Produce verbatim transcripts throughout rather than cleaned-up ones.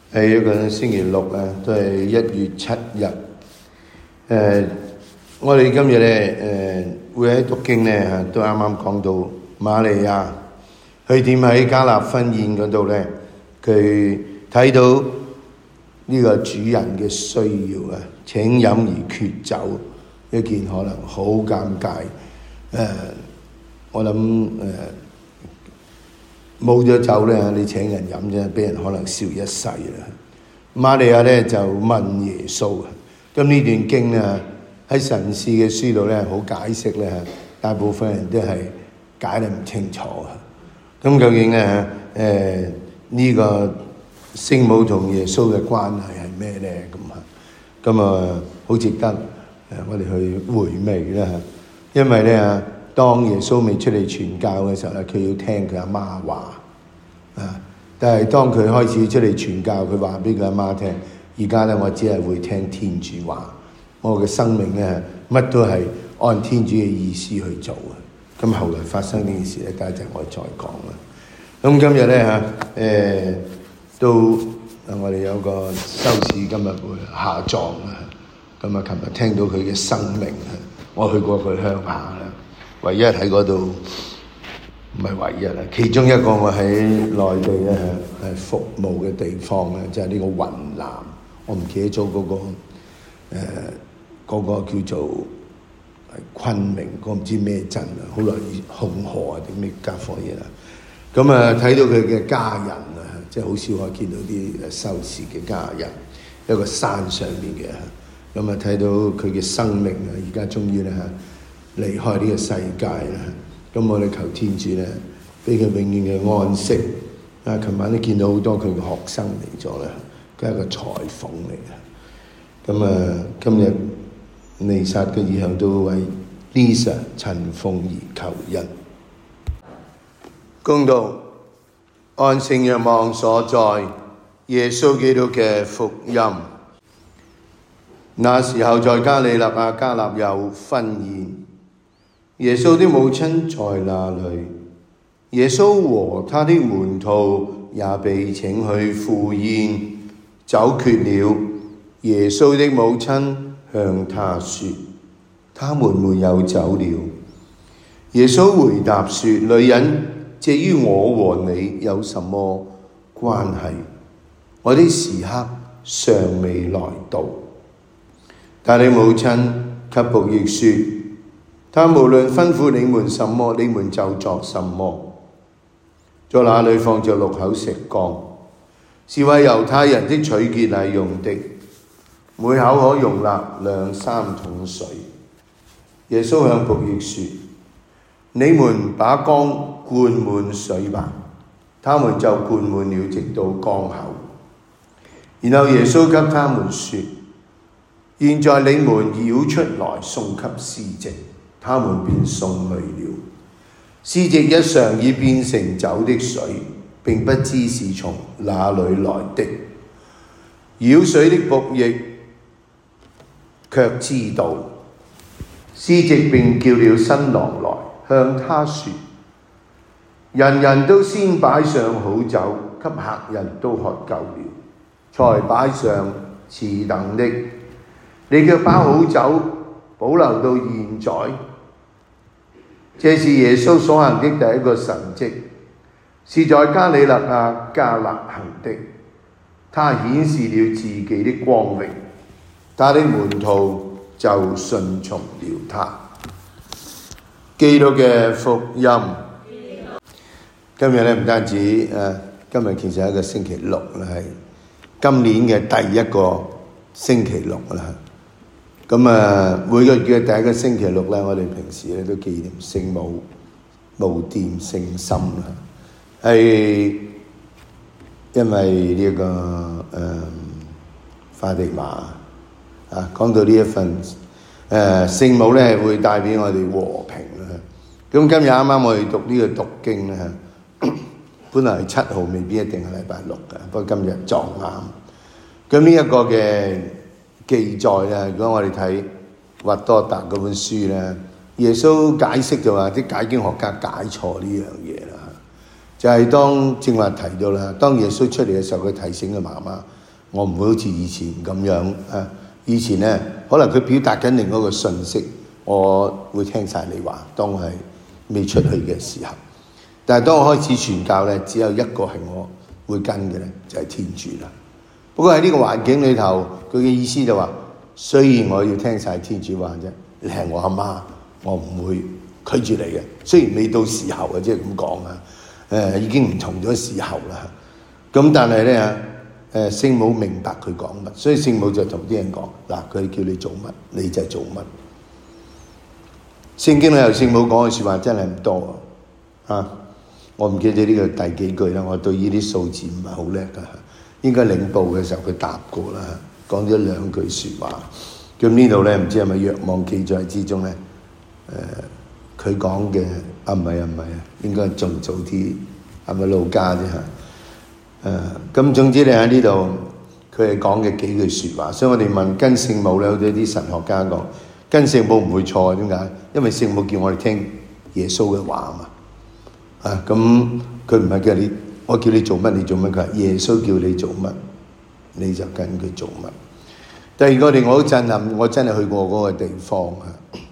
係一個星期六啊，都係一月七日。誒、呃，我哋今日咧誒會喺讀經咧嚇，都啱啱講到瑪利亞，佢點喺迦納婚宴嗰度咧，佢睇到呢個主人嘅需要啊，請飲而缺酒，一件可能好尷尬。誒、呃，我諗誒冇咗酒咧，你請人飲啫，俾人可能笑一世啦。瑪利亞咧就問耶穌啊，咁呢段經咧喺神士嘅書度咧好解釋咧，大部分人都係解得唔清楚啊。咁究竟咧誒呢個聖母同耶穌嘅關係係咩咧？咁啊，咁啊好值得誒我哋去回味啦。因為咧，當耶穌未出嚟傳教嘅時候咧，佢要聽佢阿媽話啊。但係當佢開始出嚟傳教，佢話俾佢阿媽聽：而家咧我只係會聽天主話，我嘅生命咧乜都係按天主嘅意思去做嘅。咁後來發生呢件事咧，家陣我再講啦。咁今日咧嚇誒都我哋有個修士今日會下葬啦。咁啊，琴日聽到佢嘅生命啊，我去過佢鄉下啦，唯一喺嗰度。唔係唯一啦，其中一個我喺內地咧係服務嘅地方咧，就係、是、呢個雲南，我唔記得咗嗰個誒嗰、呃那個叫做昆明嗰個唔知咩鎮啊，好耐以紅河啊定咩家伙嘢啦。咁啊睇到佢嘅家人啊，即係好少可見到啲修士嘅家人，一個山上面嘅，咁啊睇到佢嘅生命啊，而家終於咧嚇離開呢個世界啦。咁我哋求天主咧，俾佢永遠嘅安息。啊，琴晚都見到好多佢嘅學生嚟咗啦，佢係一個裁縫嚟嘅。咁啊，今日彌撒嘅意向都為 Lisa 陳鳳儀求恩。恭讀按聖若望所載耶穌基督嘅福音。那時候在加里肋亞迦納有婚宴。耶穌的母親在那裡，耶穌和他的門徒也被請去赴宴。酒缺了，耶穌的母親向他說：他們沒有酒了。耶穌回答說：女人，這於我和你有什麼關係？我的時刻尚未來到。他的母親給僕役說：他無論吩咐你們什麼，你們就作什麼。在那裡放着六口石缸，是為猶太人的取潔禮用的，每口可容納兩三桶水。耶穌向僕役說：你們把缸灌滿水吧。他們就灌滿了，直到缸口。然後耶穌給他們說：現在你們舀出來送給司席。他們便送去了。司席一嘗已變成酒的水，並不知是從哪裡來的。舀水的僕役卻知道。司席便叫了新郎來，向他說：人人都先擺上好酒，給客人都喝夠了，才擺上次等的。你卻把好酒保留到現在。這是耶穌所行的第一個神蹟，是在加里肋亞迦納行的。他顯示了自己的光榮，他的門徒就順從了他。基督嘅福音。今日咧唔單止誒，今日其實係一個星期六啦，係今年嘅第一個星期六啦。咁啊，每個月嘅第一個星期六咧，我哋平時咧都紀念聖母無玷聖心啦，係因為呢、這個誒、呃、花地瑪啊，講到呢一份誒聖、呃、母咧，會帶俾我哋和平啦。咁今日啱啱我哋讀呢個讀經咧，本來係七號，未必一定係禮拜六嘅，不過今日撞啱。咁呢一個嘅記載咧，如果我哋睇或多達嗰本書咧，耶穌解釋就話啲解經學家解錯呢樣嘢啦。 就係、是、當正話提到啦，當耶穌出嚟嘅時候，佢提醒佢媽媽，我唔會好似以前咁樣啊。以前咧，可能佢表達緊另一個訊息，我會聽晒你話。當我係未出去嘅時候，但係當我開始傳教咧，只有一個係我會跟嘅咧，就係、是、天主啦。不過喺呢個環境裏頭，佢嘅意思就話、是，雖然我要聽晒天主話啫，你係我阿媽，我唔會拒絕你嘅。雖然未到時候嘅，即係咁講啊。誒已經唔同咗時候啦，咁但係咧誒聖母明白佢講乜，所以聖母就同啲人講嗱，佢叫你做乜你就做乜。聖經裏頭聖母講嘅説話真係唔多啊，我唔記得呢個第幾句啦，我對呢啲數字唔係好叻噶，應該領報嘅時候佢答過啦，講咗兩句説話。咁呢度咧唔知係咪《若望記載》之中咧誒？佢講嘅啊唔係啊唔係啊，應該仲早啲，係咪路加啫嚇？誒咁總之你喺呢度，佢係講嘅幾句説話，所以我哋問跟聖母咧，好似啲神學家講，跟聖母唔會錯，點解？因為聖母叫我哋聽耶穌嘅話啊嘛。啊咁佢唔係叫你，我叫你做乜你做乜，佢話耶穌叫你做乜，你就跟佢做乜。第二個令我好震撼，我真係去過嗰個地方啊！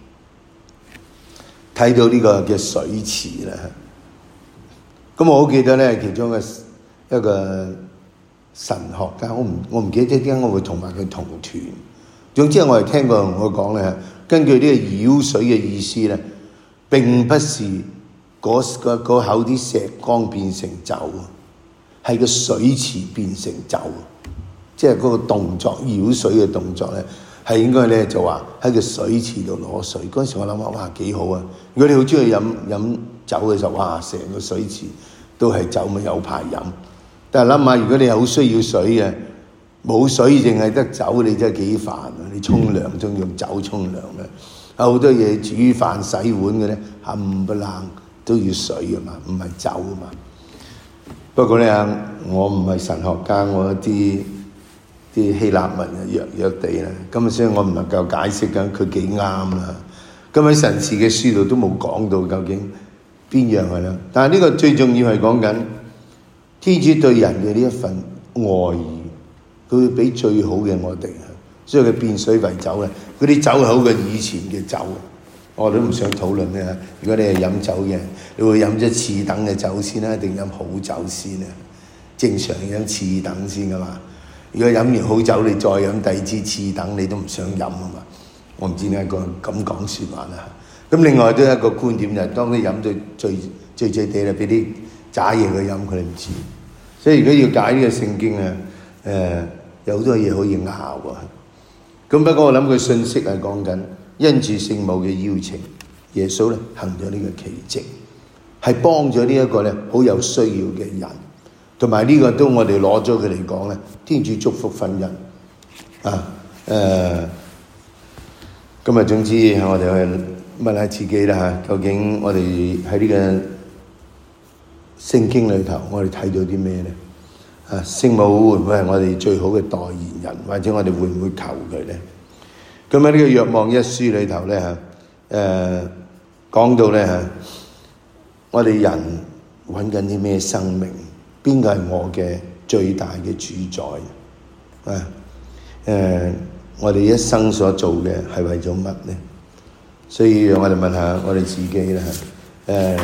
睇到呢個嘅水池啦，咁我好記得咧，其中嘅一個神學家，我唔我唔記得點解我會同埋佢同團。總之我係聽過我講咧，根據呢個舀水嘅意思咧，並不是嗰嗰嗰口啲石缸變成酒，係個水池變成酒，即係嗰個動作舀水嘅動作咧。係應該咧就話喺個水池度攞水，嗰陣時我諗話哇幾好啊！如果你好中意飲飲酒嘅時候，哇成個水池都係酒咪有排飲。但係諗下，如果你好需要水嘅，冇水淨係得酒，你真係幾煩啊！你沖涼仲用酒沖涼咧，好多嘢煮飯洗碗嘅咧冚唪唥都要水啊嘛，唔係酒啊嘛。不過咧，我唔係神學家，我一啲。啲希臘文啊弱弱地啦，咁所以我唔能夠解釋緊佢幾啱啦。咁喺神視嘅書度都冇講到究竟邊樣係啦。但係呢個最重要係講緊天主對人嘅呢一份愛意，佢會俾最好嘅我哋，所以佢變水為酒咧。嗰啲酒係好過以前嘅酒，我都唔想討論咧。如果你係飲酒嘅，你會飲咗次等嘅酒先啦，定飲好酒先啊？正常飲次等先噶嘛。如果飲完好酒，你再飲第二支次等，你都唔想飲啊嘛！我唔知點解個咁講説話啦。咁另外都有一個觀點就係，當你飲到醉醉醉地啦，俾啲渣嘢佢飲，佢哋唔知。所以如果要解呢個聖經啊，誒、呃、有好多嘢可以拗啊。咁不過我諗佢信息係講緊，因住聖母嘅邀請，耶穌咧行咗呢個奇蹟，係幫咗呢一個咧好有需要嘅人。同埋呢個都我哋攞咗佢嚟講咧，天主祝福婚姻啊！誒、呃，今日總之我哋去問下自己啦嚇，究竟我哋喺呢個聖經裏頭，我哋睇到啲咩咧？啊，聖母會唔會係我哋最好嘅代言人，或者我哋會唔會求佢咧？咁喺呢個若望一書裏頭咧嚇，誒講到咧嚇，我哋人揾緊啲咩生命？邊個係我嘅最大嘅主宰？啊，誒、呃，我哋一生所做嘅係為咗乜咧？所以我哋問下我哋自己啦。誒、呃，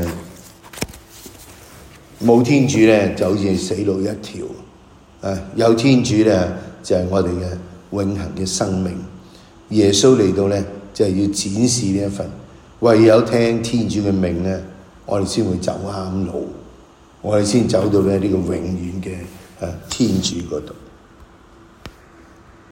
冇天主咧，就好似死路一條；啊，有天主咧，就係、是、我哋嘅永恆嘅生命。耶穌嚟到咧，就係、是、要展示呢一份。唯有聽天主嘅命咧，我哋先會走啱路。我哋先走到咧呢個永遠嘅誒天主嗰度。